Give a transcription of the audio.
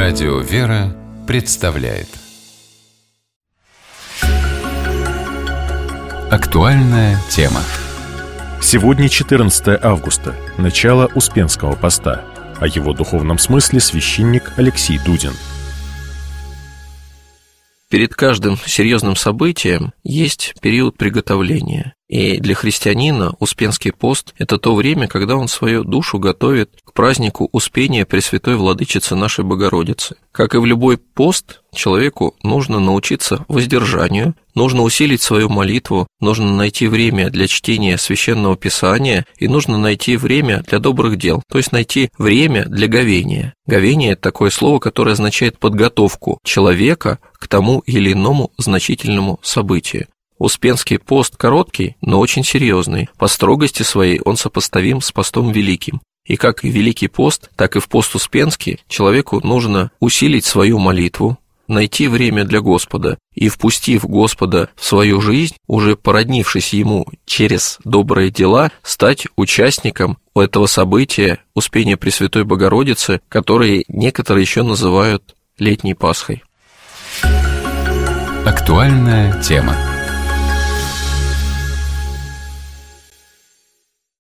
Радио «Вера» представляет актуальная тема. Сегодня 14 августа, начало Успенского поста. О его духовном смысле священник Алексей Дудин. Перед каждым серьезным событием есть период приготовления. И для христианина Успенский пост – это то время, когда он свою душу готовит к празднику Успения Пресвятой Владычицы нашей Богородицы. Как и в любой пост, человеку нужно научиться воздержанию, нужно усилить свою молитву, нужно найти время для чтения Священного Писания и нужно найти время для добрых дел, то есть найти время для говения. Говение – это такое слово, которое означает подготовку человека к тому или иному значительному событию. Успенский пост короткий, но очень серьезный. По строгости своей он сопоставим с постом великим. И как и Великий пост, так и в пост Успенский человеку нужно усилить свою молитву, найти время для Господа и, впустив Господа в свою жизнь, уже породнившись Ему через добрые дела, стать участником этого события Успения Пресвятой Богородицы, которое некоторые еще называют Летней Пасхой. Актуальная тема.